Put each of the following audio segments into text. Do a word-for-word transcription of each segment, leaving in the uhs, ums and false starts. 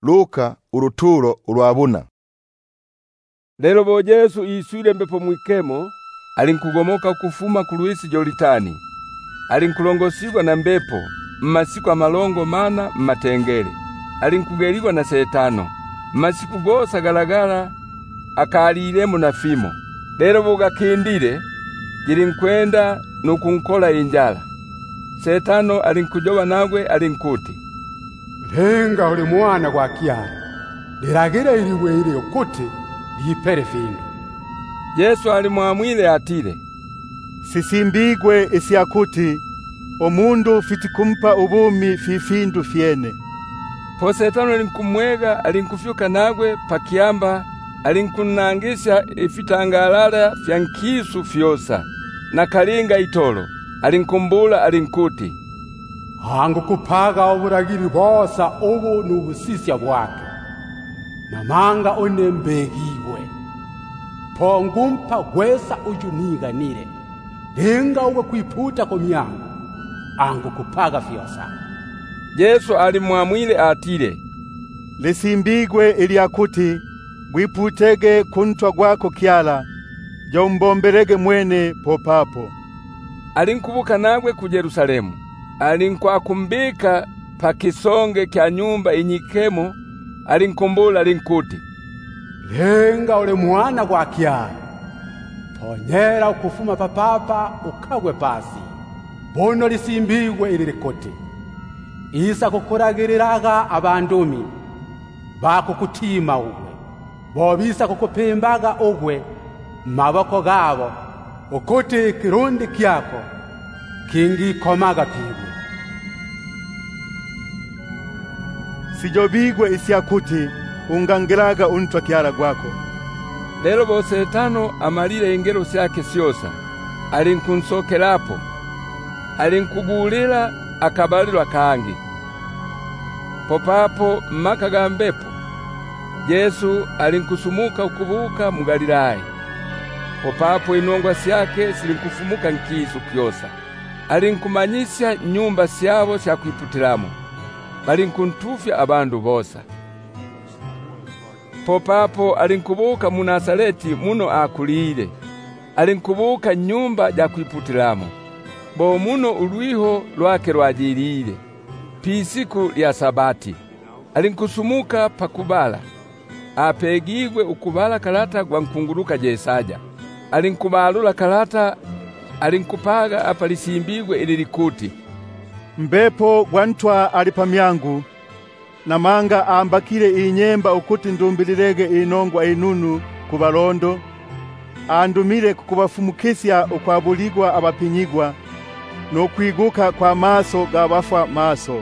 Luka uruturo urwabuna. Lelo bo Yesu iswile mbepo mwikemo, alinkugomoka kufuma ku Luisi Jolitani. Alinkulongosigwa na mbepo mmasiku amalongo mana mmatengele. Alinkugeligwa na Setano. Mmasiku gosa galagala akalilemo na fimo. Lelo bugakindile jilinkwenda nukunkola injala. Setano alinkujoba nagwe alinkuti, "Lenga uli mwana gwa Kyala, liragira iliwe ile okuti lipere findu." Yesu alimwamwile atile, "Sisimbigwe isyakuti omundu fitikumpa ubumi fifindu fyene." Po Setano alinkumwega alinkufyuka nagwe pakiamba, alinkunangisha ifitangalala fya nkisu fyosa na kalinga itolo. Alinkumbula alinkuti, "Hangu kupaga oburagiri bosa ubu nubusisya bwake, namanga onembegiwe. Pongumpa gwesa ujuniganire, lenga uwe kwiputa kumyango, angu kupaga fyosa." Yesu alimwamwile atile, "Lisimbigwe ilyakuti gwiputege kuntwa gwako Kyala, jombomberege mwene popapo." Alinkubuka nagwe ku Yerusalemu. Alinkwakumbika pa kisonge kya nyumba inyikemo. Alinkumbula alinkuti, "Lenga ule mwana gwa Kyala, ponyera ukufuma papapa ukagwe pasi. Bono lisimbigwe ili likote, isa kukuragiriraga abandumi bakukutima ugwe, bobisa kukupembaga ugwe maboko gabo, ukuti kirundi kyako kingi komaga pigwe." "Sijobigwe isyakuti ungangiraga untwa Kyala gwako." Lelo bo Setano amalile ingelo syake syosa, alinkunsokelapo. Alinkugulila akabalilwa kangi. Popapo mmaka ga mbepo Yesu alinkusumuka ukubuka mu Galilaya. Popapo inongwa syake silinkufumuka nkisu kyosa. Alinkumanyisya nyumba syabo sya kwiputilamo. Balinkuntufya abandu bosa. Popapo alinkubuka mu Nazareti muno akulile. Alinkubuka nyumba ja kwiputilamo. Bo muno ulwiho lwake lwajilile. Pisiku lya Sabati alinkusumuka pakubala. Apegigwe ukubala kalata gwa nkunguruka jesaja. Alinkubalula kalata, alinkupaga apa lisimbigwe ili likuti, "Mbepo gwantwa ali pamyangu, namanga ambakile inyemba ukuti ndumbilirege inongwa inunu kubalondo, andumile kukubafumukisya ukwabuligwa abapinyigwa, no kwiguka kwa maso gabafa maso,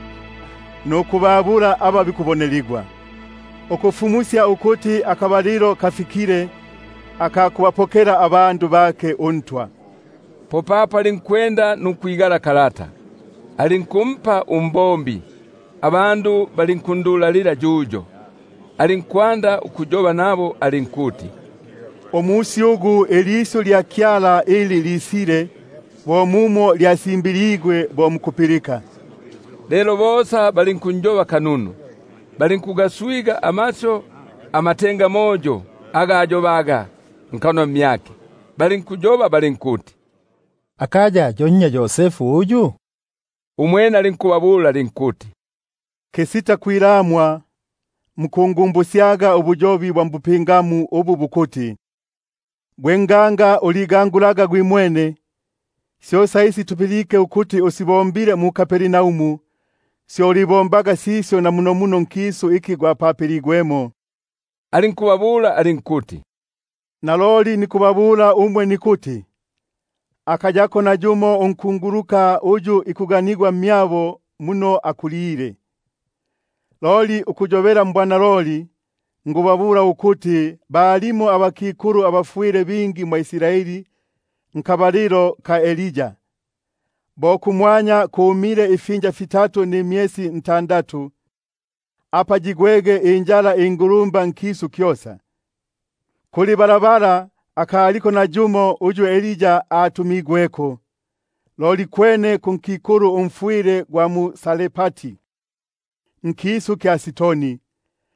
no kubabula ababikuboneligwa, okufumusya ukuti akabaliro kafikire, akakubapokera abandu bake untwa." Popapa alinkwenda nukwigala kalata. Alinkumpa umbombi. Abandu balinkundulalila jujo. Alinkwanda ukujoba nabo alinkuti, "Omusi ugu eliso lya Kyala ili lisile, bomumo lyasimbiligwe bomukupilika." Lelo bosa balinkunjoba kanunu. Balinkugaswiga amaso amatenga mojo agajobaga nkano myake. Balinkujoba balinkuti, "Akaja jonya Yosefu uju?" Umwene alinkubabula alinkuti, "Kesita kwiramwa mukungumbusiaga ubujobi bwa mbupingamu ubu bukuti, gwenganga uligangulaga gwimwene, sio saisi tupilike ukuti usibombile mu Kaperinaumu, sio libombaga sisyo na muno muno nkisu iki gwa papiligwemo." Alinkubabula alinkuti, "Naloli nikubabula umwe nikuti, akajako na jumo unkunguruka uju ikuganigwa myabo muno akulire. Loli ukujobera mbwana loli, ngubabura ukuti balimo abakikuru abafuire bingi mu Isiraeli nkabaliro ka Elija. Bo kumwanya kuumire ifinja fitatu ni miesi ntandatu, apa jigwege injala ingurumba nkisu kyosa. Kuli barabara akaliko na jumo uju Elija atumigweko. Loli kwene kunkikuru umfuire gwa mu Salepati, nkisu kya Sitoni,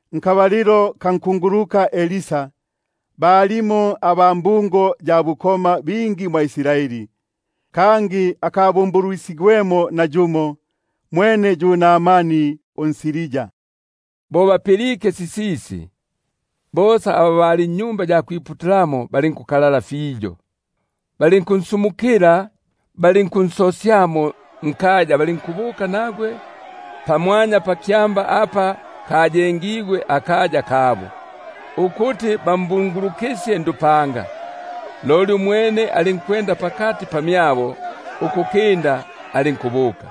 Nkabaliro kankunguruka Elisa balimo abambungo ja bukoma bingi mwa Isiraeli, kangi akabumburuisigwemo na jumo mwene juna amani onsirija. Boba pelike sisisi bosa ababali nyumba ja kwiputiramo balinkukalala fijo, balinkunsumukira, balinkunsosyamo nkaja, balinkubuka nagwe pamwanya pakyamba apa kajengigwe akaja kabo ukuti bambungurukisye ndupanga. Loli mwene alinkwenda pakati pamyabo ukukinda alinkubuka.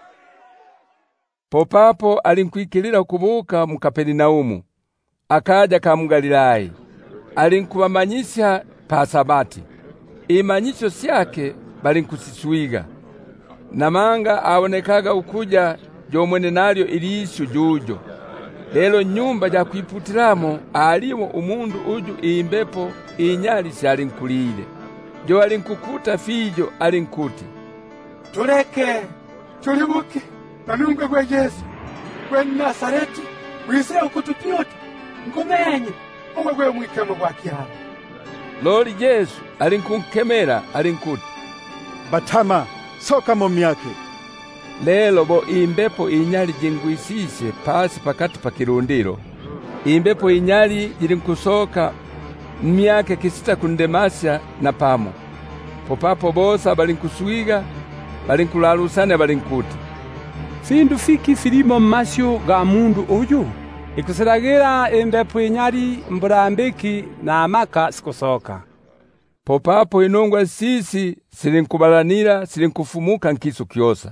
Popapo alinkwikilira kubuka mu Kaperinaumu, akaja ka Mgalilai, alinkubamanyisya pa Sabati. Imanyisyo syake balinkusiswiga. Namanga abonekaga ukuja jomwene nalyo ilisyo jujo. Lelo nyumba ja kwiputiramo alimo umundu uju imbepo inyali syalinkulile. Jo alinkukuta fijo alinkuti, tuleke tulibuke nanungwe gwe Yesu gwe Nazareti wise ukutupyota ngumenye umwe gwe mwikemo gwa kyara. Loli Yesu alinkunkemera alinkuti, batama soka mu myake. Lelo bo imbepo inyali jingwisisye pasi pakati pakirundiro. Imbepo inyali jilinkusoka myake kisita kundemasya na pamo. Popapo bosa balinkuswiga, balinkulalusana balinkuti, sindu fiki filimo masyo ga mundu uyu ikusiragira imbepo inyali mburambiki na amaka sikusoka. Popapo inongwa sisi silinkubalanira silinkufumuka nkisu kyosa.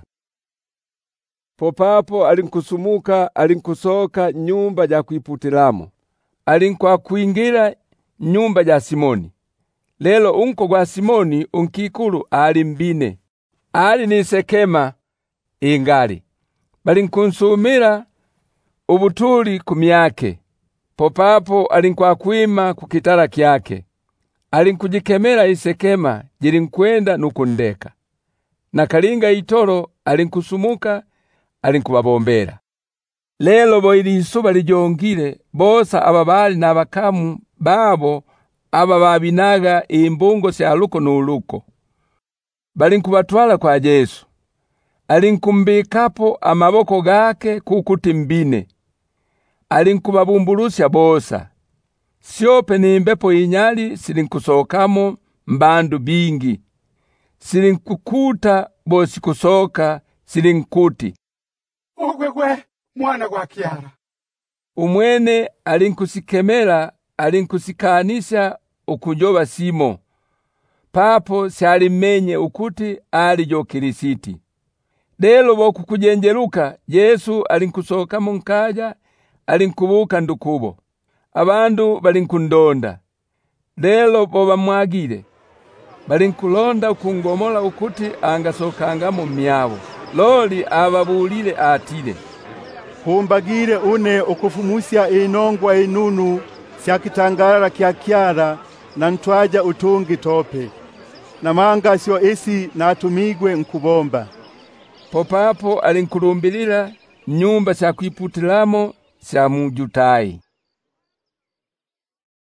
Popapo alinkusumuka alinkusoka nyumba ja kwiputiramo, alinkwa kuingira nyumba ja Simoni. Lelo unko gwa Simoni unkikulu ali mbine, ali ni Sekema ingali. Balinkunsumira ubutuli kumyake. Popapo alinkwa kuima kukitara kyake, alinkujikemera isekema jilinkwenda nukundeka. Na kalinga itoro alinkusumuka alinkubabombera. Lelo bo ili isuba lijongile bosa ababali na bakamu babo aba babinaga imbungo sya luko nuluko. Balinkubatwala kwa Yesu. Alinkumbikapo amaboko gake kukuti mbine. Alinkubabumbuluzya bosa. Siope ni imbepo inyali silinkusokamo mbandu bingi. Silinkukuta bosi kusoka silinkuti, ugwegwe mwana gwa kyara. Umwene alinkusikemera alinkusikanisha ukujoba Simo. Papo syalimenye ukuti ali jo Kirisiti. Lelo boku kujenjeruka Yesu alinkusoka mu nkaja, alinkubuka ndukubo. Abandu balinkundonda. Lelo bo bamwagire. Balinkulonda ukungomola ukuti angasokanga mu myabo. Loli ababulile atile, humbagire une ukufumusya inongwa inunu syakitangara kya kyara na ntwaja utungi tope. Namanga syo esi natumigwe nkubomba. Popapo alinkulumbilira nyumba sya kwiputiramo sya Mujutai.